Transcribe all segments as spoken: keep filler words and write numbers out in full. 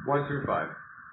one through five.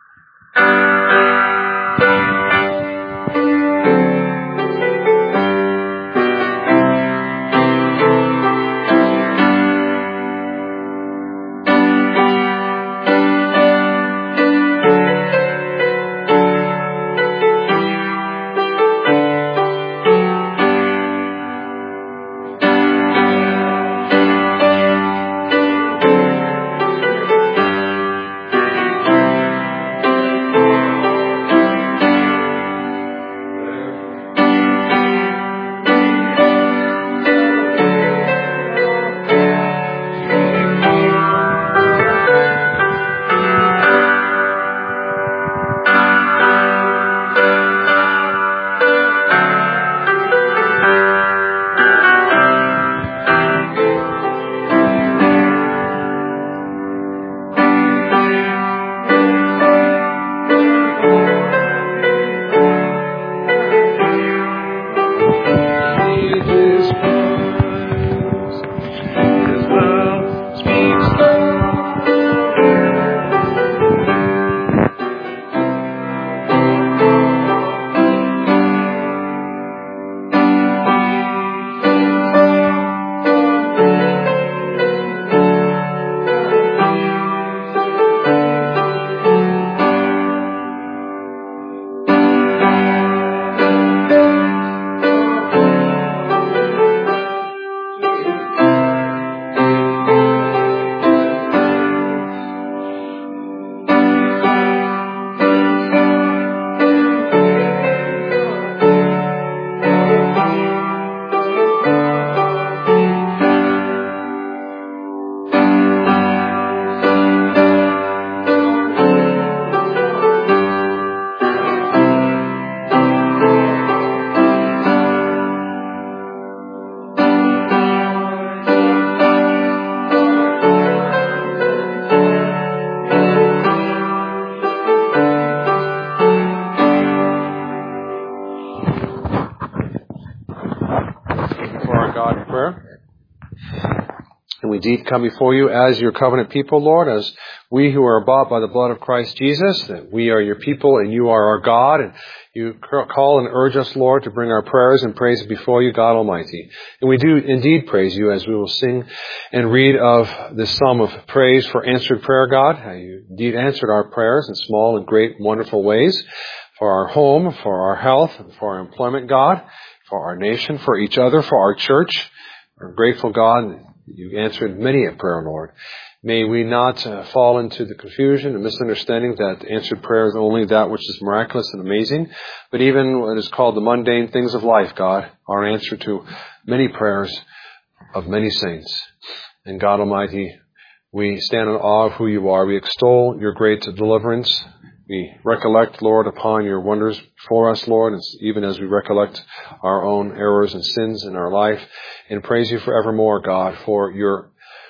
Indeed, come before you as your covenant people, Lord, as we who are bought by the blood of Christ Jesus, that we are your people and you are our God, and you call and urge us, Lord, to bring our prayers and praise before you, God Almighty. And we do indeed praise you as we will sing and read of this psalm of praise for answered prayer, God. How you indeed answered our prayers in small and great, wonderful ways for our home, for our health, for our employment, God, for our nation, for each other, for our church. We're grateful, God. You answered many a prayer, Lord. May we not uh, fall into the confusion and misunderstanding that answered prayer is only that which is miraculous and amazing, but even what is called the mundane things of life, God, are an answer to many prayers of many saints. And God Almighty, we stand in awe of who you are. We extol your great deliverance. We recollect, Lord, upon your wonders for us, Lord, even as we recollect our own errors and sins in our life, and praise you forevermore, God, for your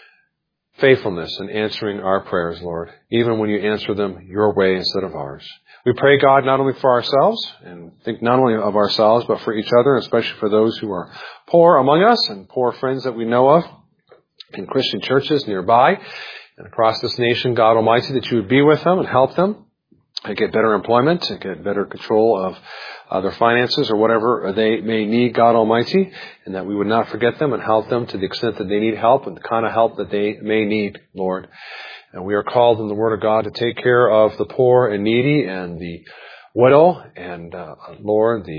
faithfulness in answering our prayers, Lord, even when you answer them your way instead of ours. We pray, God, not only for ourselves, and think not only of ourselves, but for each other, especially for those who are poor among us and poor friends that we know of in Christian churches nearby and across this nation, God Almighty, that you would be with them and help them to get better employment, to get better control of uh, their finances or whatever they may need, God Almighty, and that we would not forget them and help them to the extent that they need help and the kind of help that they may need, Lord. And we are called in the Word of God to take care of the poor and needy and the widow and, uh, Lord, the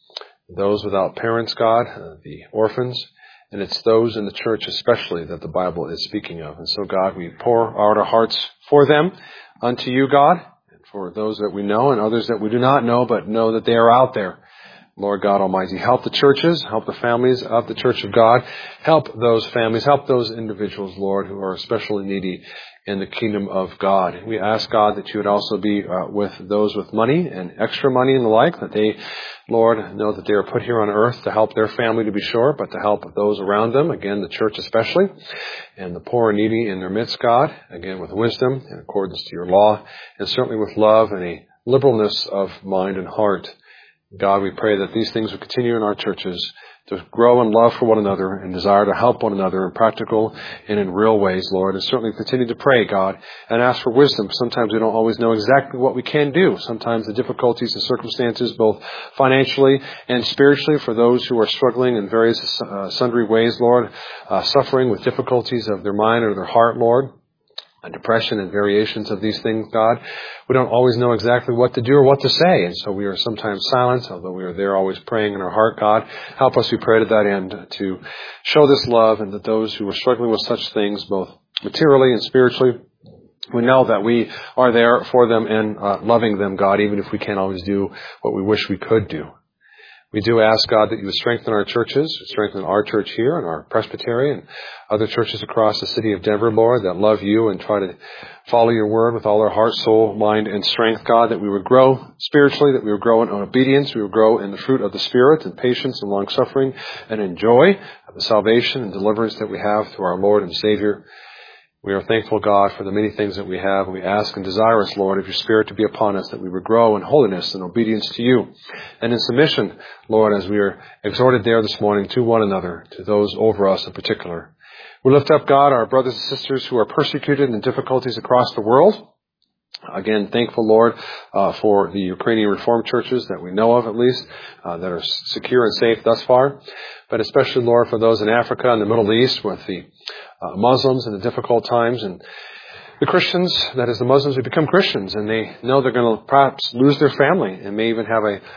those without parents, God, uh, the orphans. And it's those in the church especially that the Bible is speaking of. And so, God, we pour out our hearts for them unto you, God, for those that we know and others that we do not know, but know that they are out there. Lord God Almighty, help the churches, help the families of the Church of God, help those families, help those individuals, Lord, who are especially needy in the kingdom of God. We ask, God, that you would also be uh, with those with money and extra money and the like, that they, Lord, know that they are put here on earth to help their family, to be sure, but to help those around them, again, the church especially, and the poor and needy in their midst, God, again, with wisdom in accordance to your law, and certainly with love and a liberalness of mind and heart. God, we pray that these things will continue in our churches to grow in love for one another and desire to help one another in practical and in real ways, Lord. And certainly continue to pray, God, and ask for wisdom. Sometimes we don't always know exactly what we can do. Sometimes the difficulties and circumstances, both financially and spiritually, for those who are struggling in various uh, sundry ways, Lord, uh, suffering with difficulties of their mind or their heart, Lord, and depression and variations of these things, God. We don't always know exactly what to do or what to say, and so we are sometimes silent, although we are there always praying in our heart, God. Help us, we pray, to that end, to show this love, and that those who are struggling with such things, both materially and spiritually, we know that we are there for them and uh, loving them, God, even if we can't always do what we wish we could do. We do ask, God, that you would strengthen our churches, strengthen our church here and our presbytery and other churches across the city of Denver, Lord, that love you and try to follow your word with all our heart, soul, mind, and strength, God, that we would grow spiritually, that we would grow in obedience, we would grow in the fruit of the Spirit and patience and long-suffering and in joy of the salvation and deliverance that we have through our Lord and Savior. We are thankful, God, for the many things that we have. We ask and desire us, Lord, of your Spirit to be upon us, that we would grow in holiness and obedience to you. And in submission, Lord, as we are exhorted there this morning to one another, to those over us in particular. We lift up, God, our brothers and sisters who are persecuted in difficulties across the world. Again, thankful, Lord, uh, for the Ukrainian Reformed churches that we know of, at least, uh, that are secure and safe thus far. But especially, Lord, for those in Africa and the Middle East with the uh, Muslims in the difficult times, and the Christians, that is, the Muslims who become Christians, and they know they're going to perhaps lose their family and may even have a,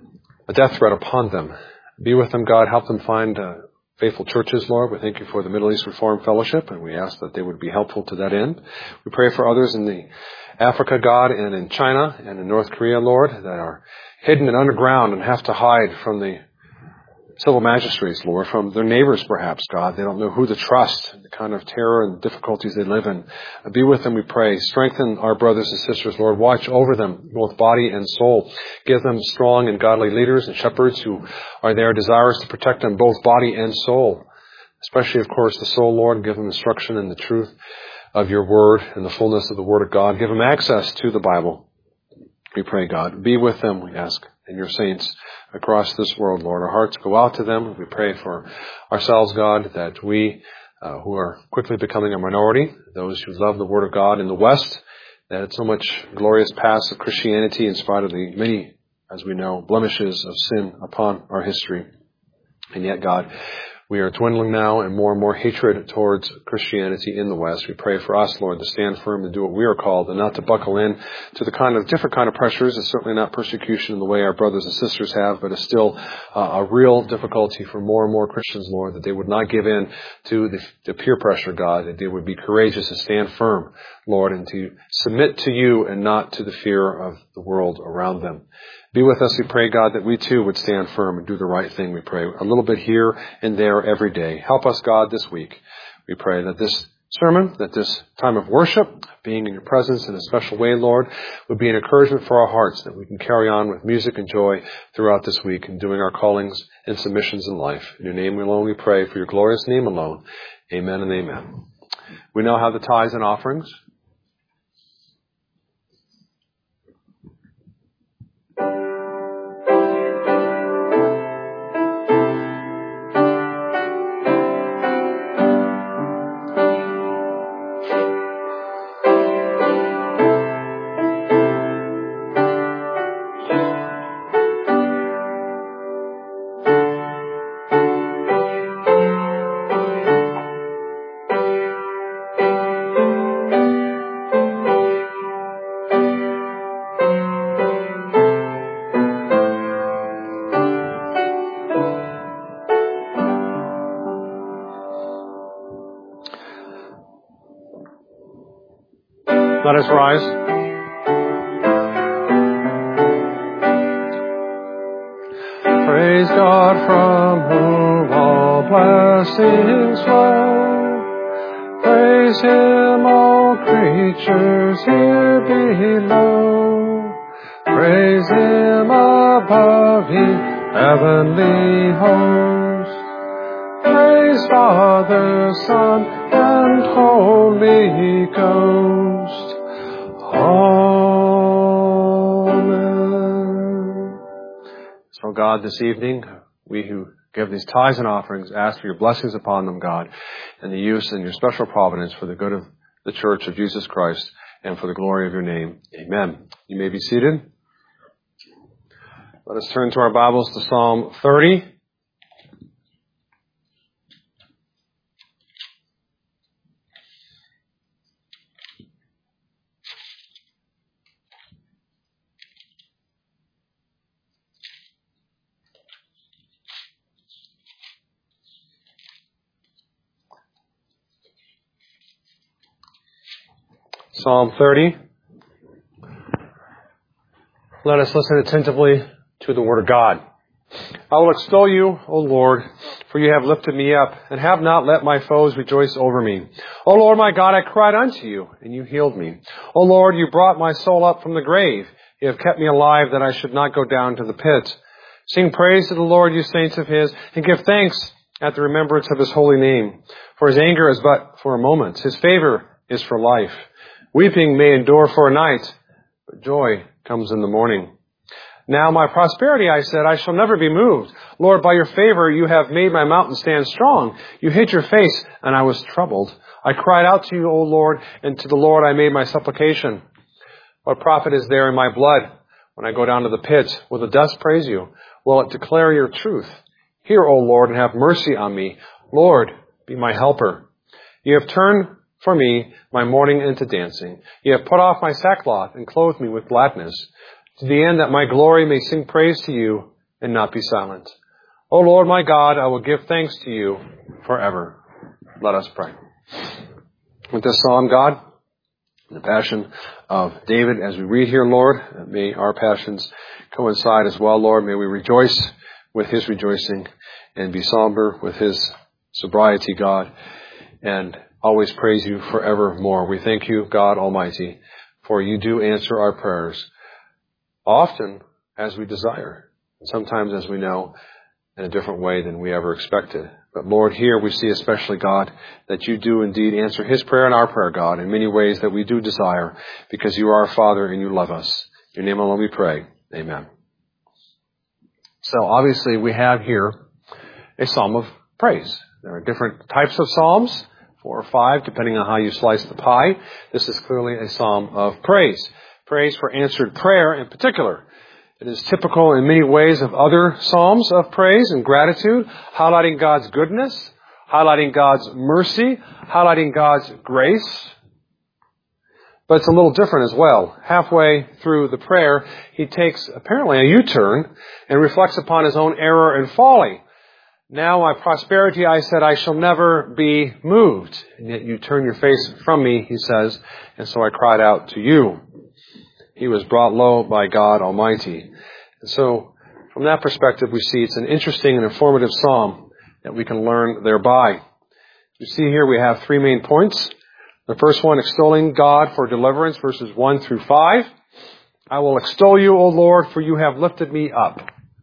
a death threat upon them. Be with them, God. Help them find uh, faithful churches, Lord. We thank you for the Middle East Reformed Fellowship, and we ask that they would be helpful to that end. We pray for others in the Africa, God, and in China and in North Korea, Lord, that are hidden and underground and have to hide from the civil magistrates, Lord, from their neighbors, perhaps, God. They don't know who to trust, the kind of terror and difficulties they live in. Be with them, we pray. Strengthen our brothers and sisters, Lord. Watch over them, both body and soul. Give them strong and godly leaders and shepherds who are there desirous to protect them, both body and soul. Especially, of course, the soul, Lord. Give them instruction in the truth of your word and the fullness of the word of God. Give them access to the Bible. We pray, God. Be with them, we ask, and your saints across this world, Lord. Our hearts go out to them. We pray for ourselves, God, that we, uh, who are quickly becoming a minority, those who love the word of God in the West, that it's so much glorious past of Christianity in spite of the many, as we know, blemishes of sin upon our history. And yet, God, we are dwindling now and more and more hatred towards Christianity in the West. We pray for us, Lord, to stand firm and do what we are called and not to buckle in to the kind of different kind of pressures. It's certainly not persecution in the way our brothers and sisters have, but it's still uh, a real difficulty for more and more Christians, Lord, that they would not give in to the, the peer pressure, God, that they would be courageous and stand firm, Lord, and to submit to you and not to the fear of the world around them. Be with us, we pray, God, that we too would stand firm and do the right thing, we pray, a little bit here and there every day. Help us, God, this week. We pray that this sermon, that this time of worship, being in your presence in a special way, Lord, would be an encouragement for our hearts, that we can carry on with music and joy throughout this week and doing our callings and submissions in life. In your name alone we pray, for your glorious name alone. Amen and amen. We now have the tithes and offerings. Let us rise. Praise God, from whom all blessings flow. Praise Him, all creatures here below. Praise Him above, ye heavenly hosts. Praise Father, Son, and Holy Ghost. Amen. So God, this evening, we who give these tithes and offerings, ask for your blessings upon them, God, and the use and your special providence for the good of the Church of Jesus Christ and for the glory of your name. Amen. You may be seated. Let us turn to our Bibles to Psalm thirty. Psalm thirty. Let us listen attentively to the Word of God. I will extol you, O Lord, for you have lifted me up, and have not let my foes rejoice over me. O Lord my God, I cried unto you, and you healed me. O Lord, you brought my soul up from the grave. You have kept me alive, that I should not go down to the pit. Sing praise to the Lord, you saints of his, and give thanks at the remembrance of his holy name. For his anger is but for a moment. His favor is for life. Weeping may endure for a night, but joy comes in the morning. Now my prosperity, I said, I shall never be moved. Lord, by your favor you have made my mountain stand strong. You hid your face, and I was troubled. I cried out to you, O Lord, and to the Lord I made my supplication. What profit is there in my blood when I go down to the pit? Will the dust praise you? Will it declare your truth? Hear, O Lord, and have mercy on me. Lord, be my helper. You have turned for me my mourning into dancing. You have put off my sackcloth and clothed me with gladness, to the end that my glory may sing praise to you and not be silent. O Lord my God, I will give thanks to you forever. Let us pray. With this psalm, God, the passion of David, as we read here, Lord, may our passions coincide as well, Lord. May we rejoice with his rejoicing and be somber with his sobriety, God, and always praise you forevermore. We thank you, God Almighty, for you do answer our prayers, often as we desire, sometimes, as we know, in a different way than we ever expected. But Lord, here we see especially, God, that you do indeed answer his prayer and our prayer, God, in many ways that we do desire, because you are our Father and you love us. In your name alone we pray. Amen. So obviously we have here a psalm of praise. There are different types of psalms, four or five, depending on how you slice the pie. This is clearly a psalm of praise. Praise for answered prayer in particular. It is typical in many ways of other psalms of praise and gratitude, highlighting God's goodness, highlighting God's mercy, highlighting God's grace. But it's a little different as well. Halfway through the prayer, he takes apparently a U-turn and reflects upon his own error and folly. Now my prosperity, I said, I shall never be moved. And yet you turn your face from me, he says, and so I cried out to you. He was brought low by God Almighty. And so from that perspective, we see it's an interesting and informative psalm that we can learn thereby. You see here we have three main points. The first one, extolling God for deliverance, verses one through five. I will extol you, O Lord, for you have lifted me up.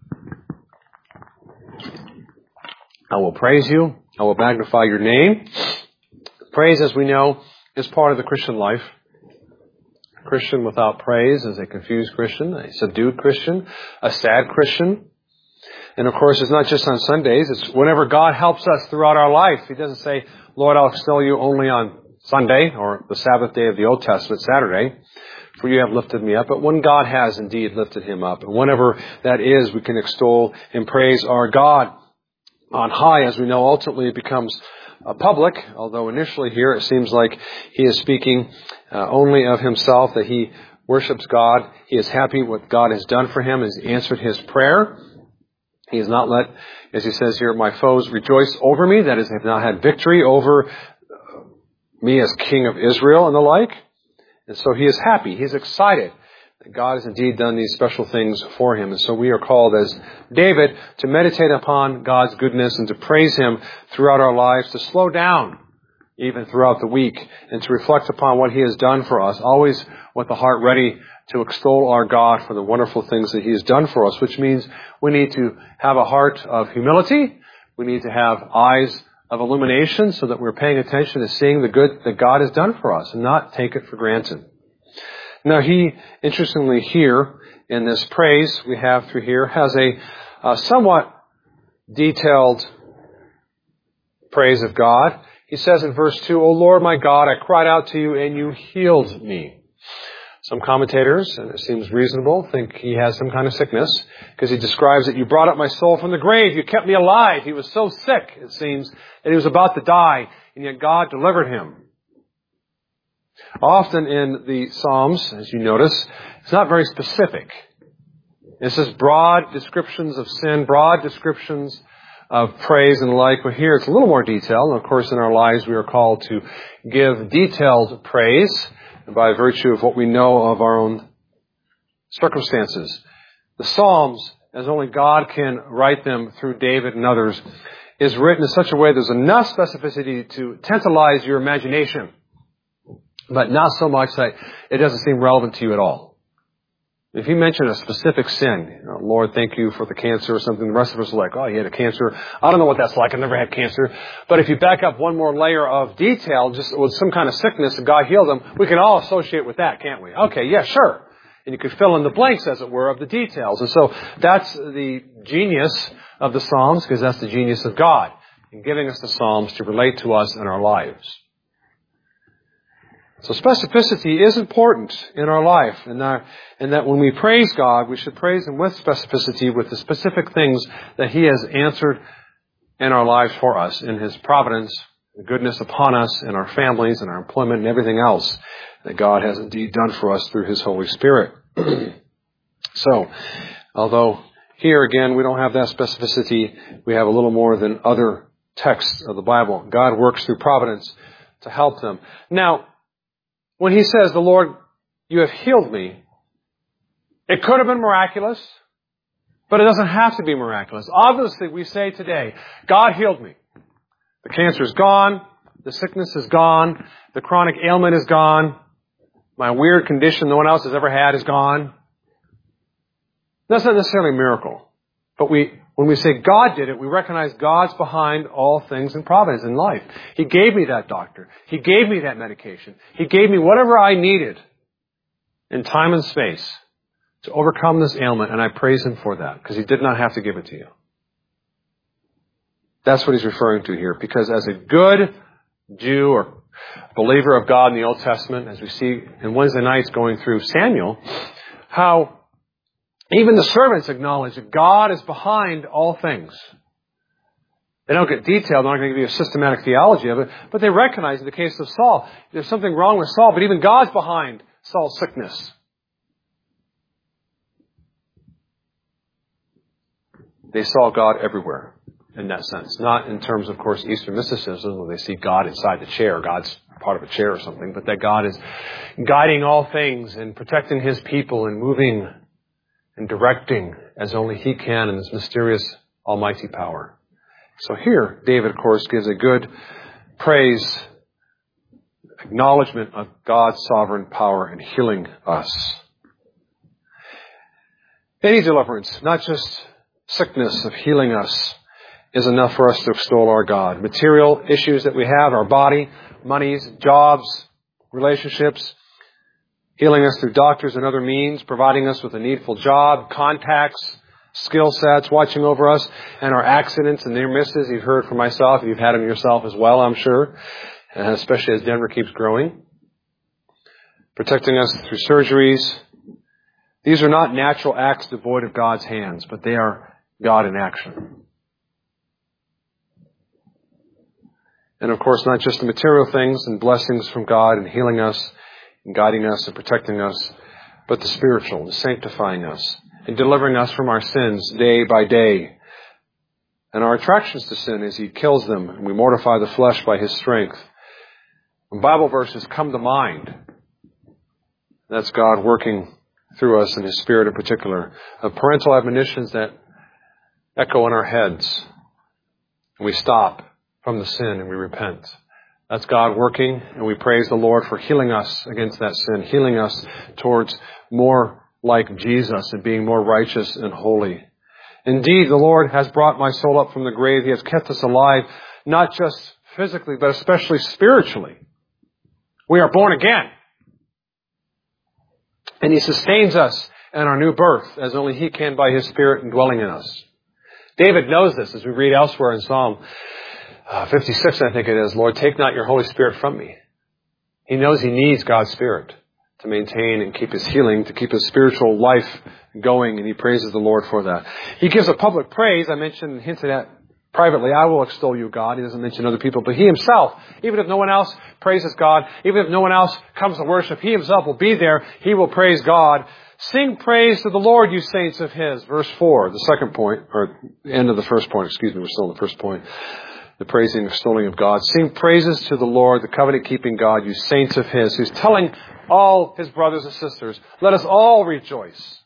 I will praise you. I will magnify your name. Praise, as we know, is part of the Christian life. A Christian without praise is a confused Christian, a subdued Christian, a sad Christian. And of course, it's not just on Sundays. It's whenever God helps us throughout our life. He doesn't say, Lord, I'll extol you only on Sunday or the Sabbath day of the Old Testament, Saturday, for you have lifted me up. But when God has indeed lifted him up, and whenever that is, we can extol and praise our God on high. As we know, ultimately it becomes uh, public, although initially here it seems like he is speaking uh, only of himself, that he worships God. He is happy with what God has done for him, has answered his prayer. He has not let, as he says here, my foes rejoice over me, that is, they have not had victory over me as king of Israel and the like. And so he is happy. He is excited that God has indeed done these special things for him. And so we are called, as David, to meditate upon God's goodness and to praise him throughout our lives, to slow down even throughout the week and to reflect upon what he has done for us, always with the heart ready to extol our God for the wonderful things that he has done for us, which means we need to have a heart of humility. We need to have eyes of illumination so that we're paying attention to seeing the good that God has done for us and not take it for granted. Now he, interestingly here, in this praise we have through here, has a, a somewhat detailed praise of God. He says in verse two, O Lord my God, I cried out to you and you healed me. Some commentators, and it seems reasonable, think he has some kind of sickness, because he describes that you brought up my soul from the grave. You kept me alive. He was so sick, it seems, that he was about to die, and yet God delivered him. Often in the Psalms, as you notice, it's not very specific. It says broad descriptions of sin, broad descriptions of praise and the like. But here it's a little more detailed. And of course, in our lives, we are called to give detailed praise by virtue of what we know of our own circumstances. The Psalms, as only God can write them through David and others, is written in such a way there's enough specificity to tantalize your imagination, but not so much that it doesn't seem relevant to you at all. If you mention a specific sin, you know, Lord, thank you for the cancer or something, the rest of us are like, oh, he had a cancer. I don't know what that's like. I've never had cancer. But if you back up one more layer of detail, just with some kind of sickness and God healed them, we can all associate with that, can't we? Okay, yeah, sure. And you could fill in the blanks, as it were, of the details. And so that's the genius of the Psalms, because that's the genius of God in giving us the Psalms to relate to us in our lives. So specificity is important in our life, and that, and that when we praise God, we should praise Him with specificity, with the specific things that He has answered in our lives for us, in His providence, the goodness upon us, in our families, and our employment, and everything else that God has indeed done for us through His Holy Spirit. So, although here again we don't have that specificity, we have a little more than other texts of the Bible. God works through providence to help them. Now, when he says, the Lord, you have healed me, it could have been miraculous, but it doesn't have to be miraculous. Obviously, we say today, God healed me. The cancer is gone. The sickness is gone. The chronic ailment is gone. My weird condition no one else has ever had is gone. That's not necessarily a miracle. But we, when we say God did it, we recognize God's behind all things in providence in life. He gave me that doctor. He gave me that medication. He gave me whatever I needed in time and space to overcome this ailment, and I praise Him for that, because He did not have to give it to you. That's what He's referring to here, because as a good Jew or believer of God in the Old Testament, as we see in Wednesday nights going through Samuel, how even the servants acknowledge that God is behind all things. They don't get detailed, they're not going to give you a systematic theology of it, but they recognize in the case of Saul, there's something wrong with Saul, but even God's behind Saul's sickness. They saw God everywhere in that sense. Not in terms, of course, Eastern mysticism, where they see God inside the chair, God's part of a chair or something, but that God is guiding all things and protecting His people and moving and directing as only He can in His mysterious almighty power. So here, David, of course, gives a good praise, acknowledgement of God's sovereign power in healing us. Any deliverance, not just sickness, of healing us, is enough for us to extol our God. Material issues that we have, our body, monies, jobs, relationships, healing us through doctors and other means, providing us with a needful job, contacts, skill sets, watching over us, and our accidents and near misses. You've heard from myself. You've had them yourself as well, I'm sure, especially as Denver keeps growing. Protecting us through surgeries. These are not natural acts devoid of God's hands, but they are God in action. And of course, not just the material things and blessings from God and healing us, and guiding us and protecting us, but the spiritual, the sanctifying us, and delivering us from our sins day by day. And our attractions to sin as He kills them, and we mortify the flesh by His strength. When Bible verses come to mind, that's God working through us in His Spirit in particular, of parental admonitions that echo in our heads. And we stop from the sin and we repent. That's God working, and we praise the Lord for healing us against that sin, healing us towards more like Jesus and being more righteous and holy. Indeed, the Lord has brought my soul up from the grave. He has kept us alive, not just physically, but especially spiritually. We are born again. And He sustains us in our new birth, as only He can by His Spirit indwelling in us. David knows this as we read elsewhere in Psalm uh, fifty-six, I think it is. Lord, take not your Holy Spirit from me. He knows he needs God's Spirit to maintain and keep his healing, to keep his spiritual life going, and he praises the Lord for that. He gives a public praise. I mentioned and hinted at privately, I will extol you, God. He doesn't mention other people, but he himself, even if no one else praises God, even if no one else comes to worship, he himself will be there. He will praise God. Sing praise to the Lord, you saints of his. Verse four, the second point, or end of the first point, excuse me, we're still in the first point. The praising and extolling of God. Sing praises to the Lord, the covenant-keeping God, you saints of his, who's telling all his brothers and sisters, let us all rejoice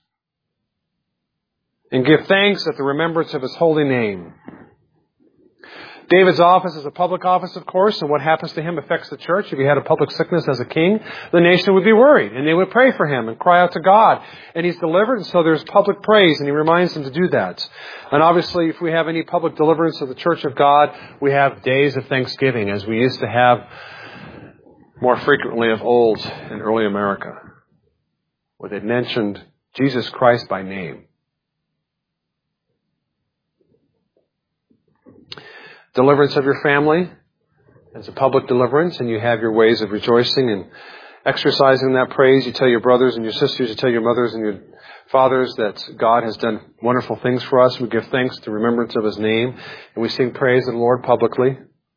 and give thanks at the remembrance of his holy name. David's office is a public office, of course, and what happens to him affects the church. If he had a public sickness as a king, the nation would be worried, and they would pray for him and cry out to God. And he's delivered, and so there's public praise, and he reminds them to do that. And obviously, if we have any public deliverance of the church of God, we have days of thanksgiving, as we used to have more frequently of old in early America, where they mentioned Jesus Christ by name. Deliverance of your family as a public deliverance, and you have your ways of rejoicing and exercising that praise. You tell your brothers and your sisters, you tell your mothers and your fathers that God has done wonderful things for us. We give thanks to remembrance of his name, and we sing praise to the Lord publicly.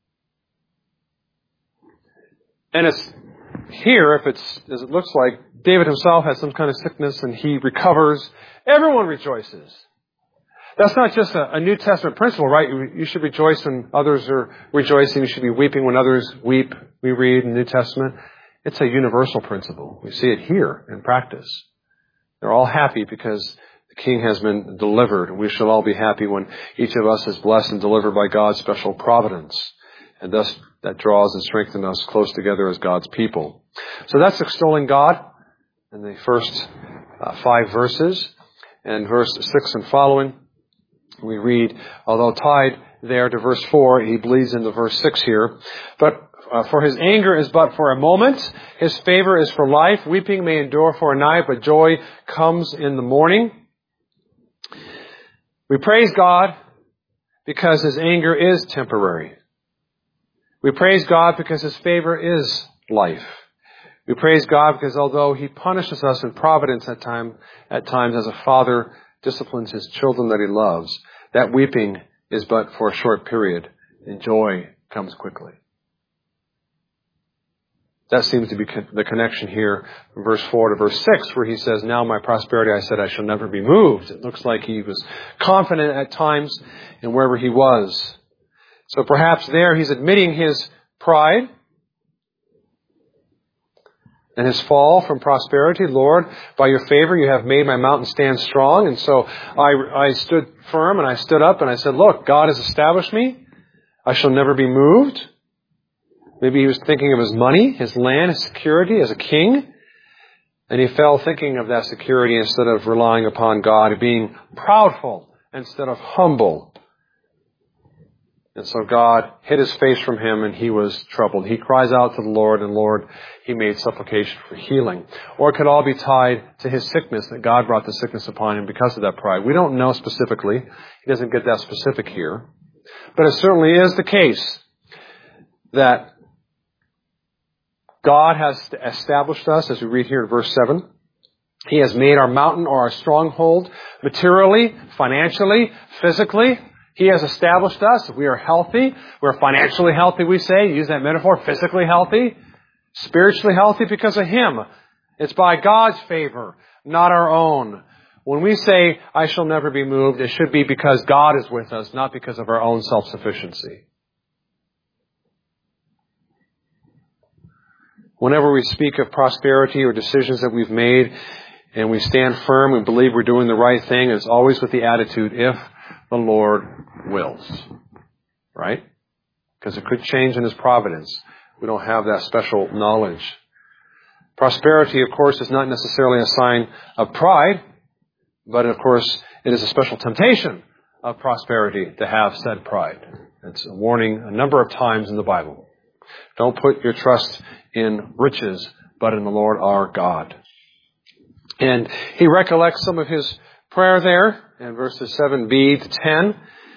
And it's here, if it's as it looks like, David himself has some kind of sickness and he recovers. Everyone rejoices. That's not just a, a New Testament principle, right? You, you should rejoice when others are rejoicing. You should be weeping when others weep, we read in the New Testament. It's a universal principle. We see it here in practice. They're all happy because the king has been delivered. And we shall all be happy when each of us is blessed and delivered by God's special providence. And thus that draws and strengthens us close together as God's people. So that's extolling God in the first uh, five verses. And verse six and following, we read, although tied there to verse four, he bleeds into verse six here. But uh, for his anger is but for a moment. His favor is for life. Weeping may endure for a night, but joy comes in the morning. We praise God because his anger is temporary. We praise God because his favor is life. We praise God because although he punishes us in providence at time, at times as a father disciplines his children that he loves, that weeping is but for a short period, and joy comes quickly. That seems to be the connection here from verse four to verse six, where he says, now my prosperity, I said, I shall never be moved. It looks like he was confident at times in wherever he was. So perhaps there he's admitting his pride and his fall from prosperity. Lord, by your favor, you have made my mountain stand strong. And so I, I stood firm and I stood up and I said, look, God has established me. I shall never be moved. Maybe he was thinking of his money, his land, his security as a king. And he fell thinking of that security instead of relying upon God, being proudful instead of humble. And so God hid his face from him and he was troubled. He cries out to the Lord, and Lord, he made supplication for healing. Or it could all be tied to his sickness, that God brought the sickness upon him because of that pride. We don't know specifically. He doesn't get that specific here. But it certainly is the case that God has established us, as we read here in verse seven. He has made our mountain or our stronghold materially, financially, physically. He has established us. We are healthy. We're financially healthy, we say. Use that metaphor. Physically healthy. Spiritually healthy because of him. It's by God's favor, not our own. When we say, I shall never be moved, it should be because God is with us, not because of our own self-sufficiency. Whenever we speak of prosperity or decisions that we've made and we stand firm and believe we're doing the right thing, it's always with the attitude, if the Lord wills. Right? Because it could change in his providence. We don't have that special knowledge. Prosperity, of course, is not necessarily a sign of pride, but of course, it is a special temptation of prosperity to have said pride. It's a warning a number of times in the Bible. Don't put your trust in riches, but in the Lord our God. And he recollects some of his prayer there in verses seven b to ten.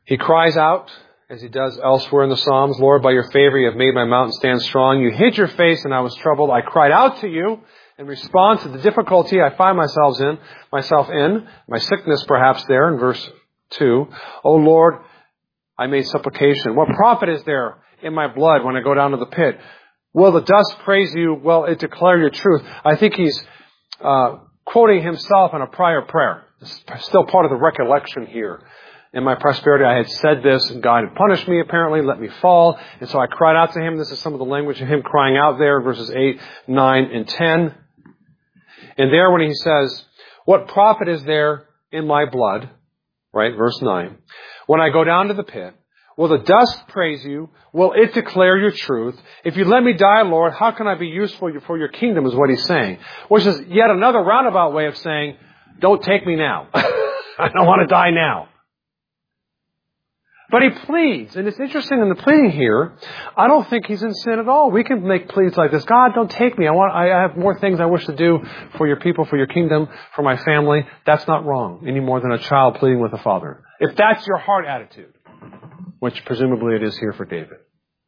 He cries out, as he does elsewhere in the Psalms, Lord, by your favor you have made my mountain stand strong. You hid your face and I was troubled. I cried out to you in response to the difficulty I find myself in, myself in, my sickness perhaps there in verse two. O Lord, I made supplication. What profit is there in my blood when I go down to the pit? Will the dust praise you? Will it declare your truth? I think he's uh, quoting himself in a prior prayer. It's still part of the recollection here. In my prosperity, I had said this, and God had punished me, apparently, let me fall. And so I cried out to him. This is some of the language of him crying out there, verses eight, nine, and ten. And there when he says, what profit is there in my blood? Right, verse nine. When I go down to the pit, will the dust praise you? Will it declare your truth? If you let me die, Lord, how can I be useful for your kingdom, is what he's saying. Which is yet another roundabout way of saying, don't take me now. I don't want to die now. But he pleads, and it's interesting in the pleading here, I don't think he's in sin at all. We can make pleas like this. God, don't take me. I want, I have more things I wish to do for your people, for your kingdom, for my family. That's not wrong, any more than a child pleading with a father. If that's your heart attitude, which presumably it is here for David.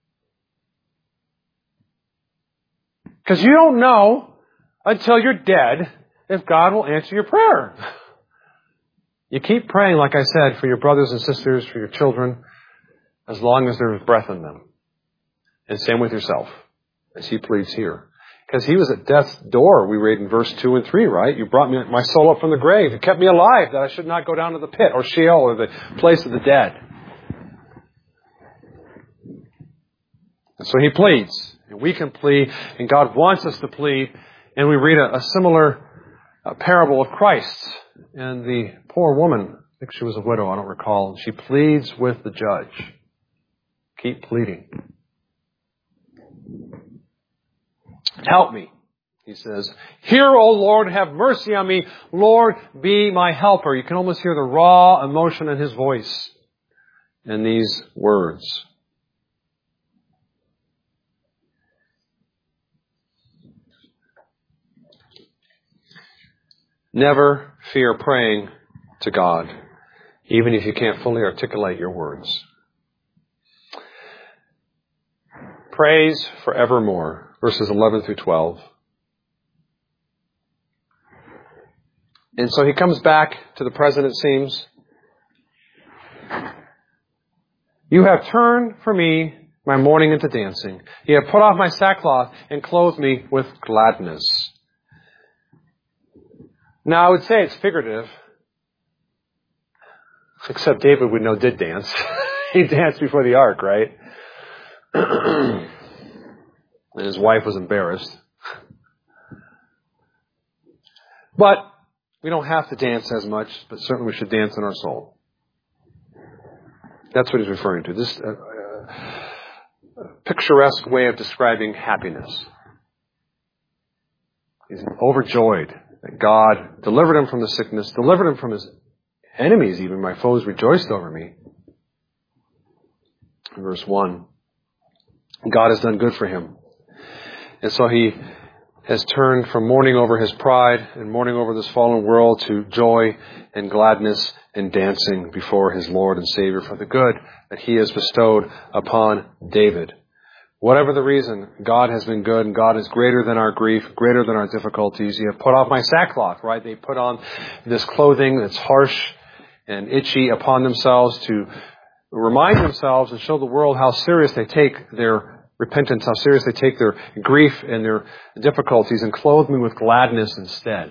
Because you don't know until you're dead if God will answer your prayer. You keep praying, like I said, for your brothers and sisters, for your children, as long as there's breath in them. And same with yourself, as he pleads here. Because he was at death's door, we read in verse two and three, right? You brought me, my soul up from the grave. You kept me alive, that I should not go down to the pit, or Sheol, or the place of the dead. And so he pleads, and we can plead, and God wants us to plead. And we read a, a similar a parable of Christ. And the poor woman, I think she was a widow, I don't recall, she pleads with the judge. Keep pleading. Help me, he says. Hear, O Lord, have mercy on me. Lord, be my helper. You can almost hear the raw emotion in his voice in these words. Never fear praying to God, even if you can't fully articulate your words. Praise forevermore, verses eleven through twelve. And so he comes back to the present, it seems. You have turned for me my mourning into dancing. You have put off my sackcloth and clothed me with gladness. Now, I would say it's figurative, except David we know did dance. He danced before the ark, right? And his wife was embarrassed. But we don't have to dance as much, but certainly we should dance in our soul. That's what he's referring to. This uh, uh, picturesque way of describing happiness. He's overjoyed that God delivered him from the sickness, delivered him from his enemies even. My foes rejoiced over me. In verse one, God has done good for him. And so he has turned from mourning over his pride and mourning over this fallen world to joy and gladness and dancing before his Lord and Savior for the good that he has bestowed upon David. Whatever the reason, God has been good, and God is greater than our grief, greater than our difficulties. You have put off my sackcloth, right? They put on this clothing that's harsh and itchy upon themselves to remind themselves and show the world how serious they take their repentance, how serious they take their grief and their difficulties, and clothe me with gladness instead.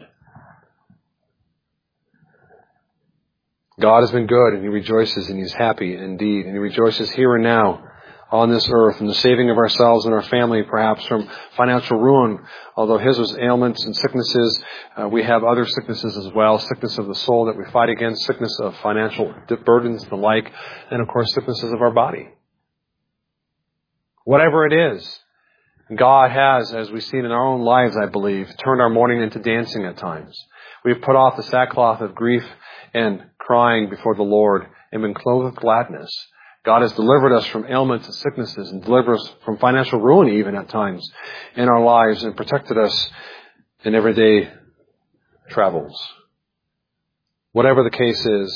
God has been good, and he rejoices, and he's happy indeed, and he rejoices here and now on this earth, and the saving of ourselves and our family, perhaps from financial ruin. Although his was ailments and sicknesses, uh, we have other sicknesses as well. Sickness of the soul that we fight against, sickness of financial burdens and the like, and of course sicknesses of our body. Whatever it is, God has, as we've seen in our own lives, I believe, turned our mourning into dancing at times. We've put off the sackcloth of grief and crying before the Lord and been clothed with gladness. God has delivered us from ailments and sicknesses and delivered us from financial ruin even at times in our lives and protected us in everyday travels. Whatever the case is,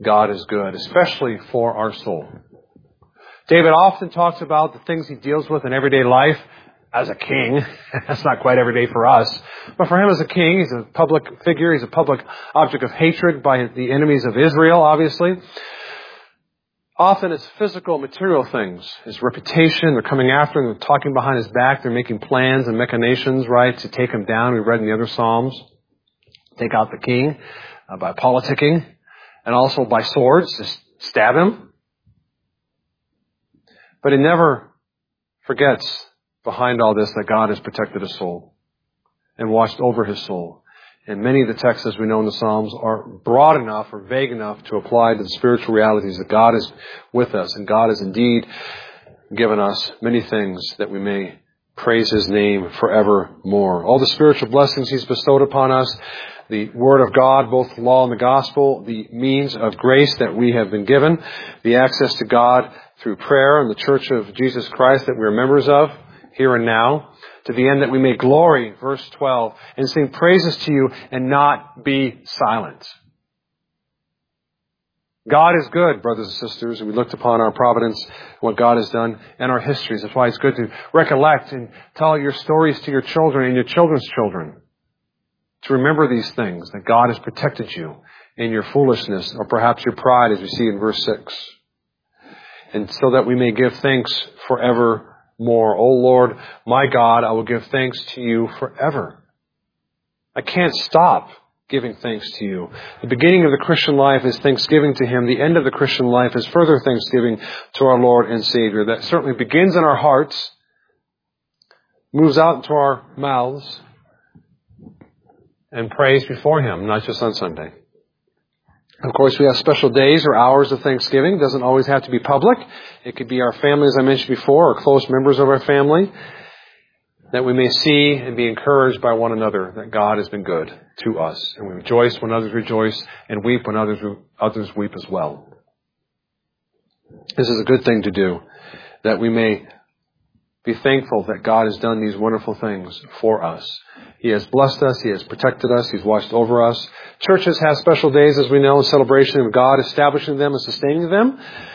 God is good, especially for our soul. David often talks about the things he deals with in everyday life as a king. That's not quite every day for us. But for him as a king, he's a public figure. He's a public object of hatred by the enemies of Israel, obviously. Often it's physical, material things. His reputation, they're coming after him, they're talking behind his back, they're making plans and machinations, right, to take him down. We read in the other Psalms. Take out the king uh, by politicking and also by swords, just stab him. But he never forgets behind all this that God has protected his soul and watched over his soul. And many of the texts, as we know in the Psalms, are broad enough or vague enough to apply to the spiritual realities that God is with us. And God has indeed given us many things that we may praise his name forevermore. All the spiritual blessings he's bestowed upon us, the Word of God, both the law and the gospel, the means of grace that we have been given, the access to God through prayer and the Church of Jesus Christ that we are members of here and now, to the end that we may glory, verse twelve, and sing praises to you and not be silent. God is good, brothers and sisters, and we looked upon our providence, what God has done, and our histories. That's why it's good to recollect and tell your stories to your children and your children's children. To remember these things, that God has protected you in your foolishness, or perhaps your pride, as we see in verse six. And so that we may give thanks forevermore. O Lord, my God, I will give thanks to you forever. I can't stop giving thanks to you. The beginning of the Christian life is thanksgiving to him. The end of the Christian life is further thanksgiving to our Lord and Savior. That certainly begins in our hearts, moves out into our mouths, and prays before him, not just on Sunday. Of course, we have special days or hours of Thanksgiving. It doesn't always have to be public. It could be our family, as I mentioned before, or close members of our family, that we may see and be encouraged by one another that God has been good to us. And we rejoice when others rejoice and weep when others others weep as well. This is a good thing to do, that we may be thankful that God has done these wonderful things for us. He has blessed us. He has protected us. He's watched over us. Churches have special days, as we know, in celebration of God establishing them and sustaining them.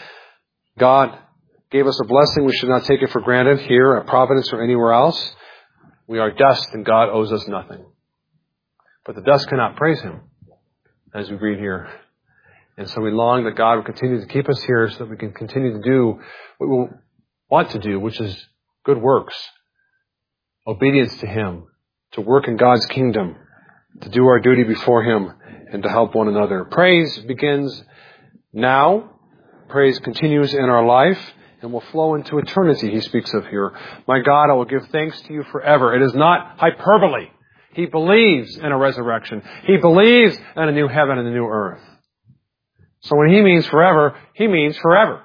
God gave us a blessing. We should not take it for granted here at Providence or anywhere else. We are dust and God owes us nothing. But the dust cannot praise him, as we read here. And so we long that God will continue to keep us here so that we can continue to do what we want to do, which is good works, obedience to him, to work in God's kingdom, to do our duty before him, and to help one another. Praise begins now. Praise continues in our life and will flow into eternity, he speaks of here. My God, I will give thanks to you forever. It is not hyperbole. He believes in a resurrection. He believes in a new heaven and a new earth. So when he means forever, he means forever.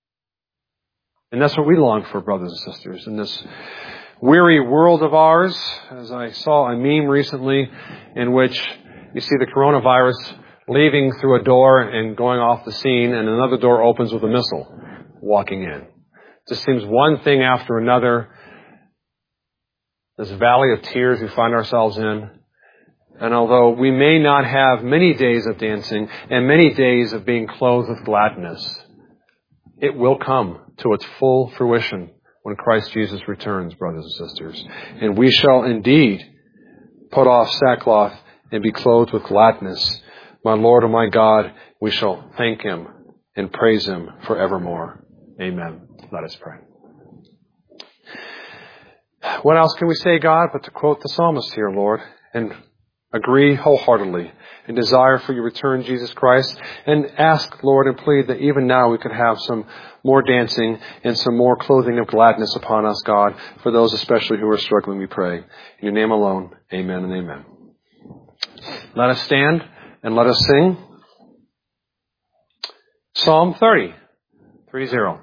And that's what we long for, brothers and sisters, in this weary world of ours. As I saw a meme recently in which you see the coronavirus leaving through a door and going off the scene, and another door opens with a missile walking in. It just seems one thing after another. This valley of tears we find ourselves in. And although we may not have many days of dancing and many days of being clothed with gladness, it will come to its full fruition when Christ Jesus returns, brothers and sisters. And we shall indeed put off sackcloth and be clothed with gladness. My Lord and my God, we shall thank him and praise him forevermore. Amen. Let us pray. What else can we say, God, but to quote the psalmist here, Lord, and agree wholeheartedly and desire for your return, Jesus Christ, and ask, Lord, and plead that even now we could have some more dancing and some more clothing of gladness upon us, God, for those especially who are struggling, we pray. In your name alone, amen and amen. Let us stand and let us sing Psalm thirty, three zero.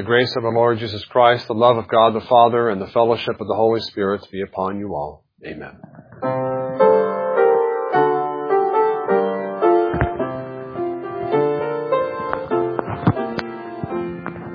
grace of our Lord Jesus Christ, the love of God the Father, and the fellowship of the Holy Spirit be upon you all. Amen.